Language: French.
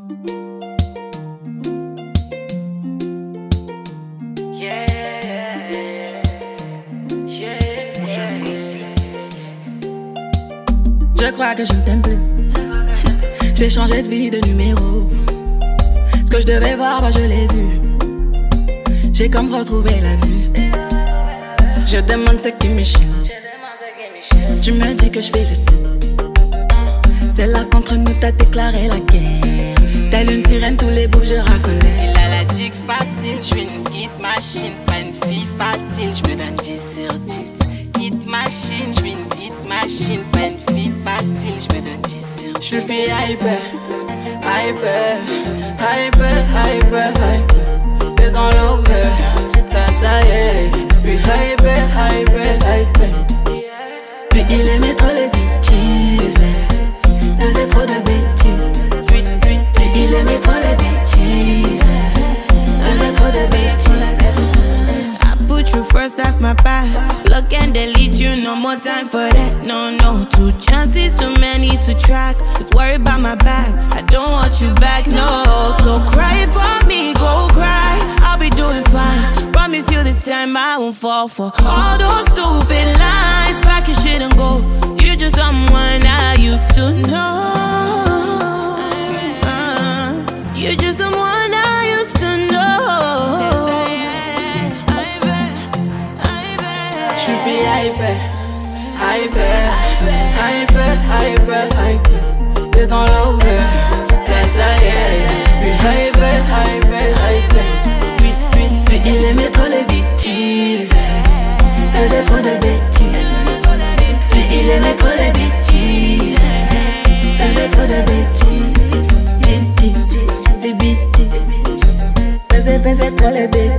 Je crois que je ne t'aime plus. Je vais changer de vie, de numéro. Ce que je devais voir, bah je l'ai vu. J'ai comme retrouvé la vue. Je demande ce qui m'échappe. Tu me dis que je fais le seul. C'est là qu'entre nous t'as déclaré la guerre. Telle une sirène, tous les bouts je racolais. Il a la dick facile, je suis une hit machine. Pas une fille facile, je me donne 10 sur 10. Hit machine, je suis une hit machine. Pas une fille facile, je me donne 10 sur 10. Je suis hyper, hyper, hyper, hyper, hyper. T'es dans l'over, t'as ça y est. Puis hyper, hyper, hyper. Puis il aimait trop les bêtises. Faisait trop de bêtises. Puis il aimait trop les bêtises. Faisait trop de bêtises. I put you first, that's my path. Block and delete you, no more time for that. No, no, 2 chances, too many to track. Just worry about my back, I don't want you back, no. So cry for me, go cry, I'll be doing fine. Promise you this time I won't fall for all those stupid lines. Pack your shit and go, you're just someone I used to know. You're just someone I used to know. Je suis hyper, hyper, hyper, hyper, hyper. T'es dans l'over, t'as ça y est. Puis hyper, hyper, hyper. Puis il aimait trop les bêtises. Faisait trop de bêtises. Puis il aimait trop les bêtises. Faisait trop de bêtises. Bêtises, des bêtises. Faisait trop les bêtises.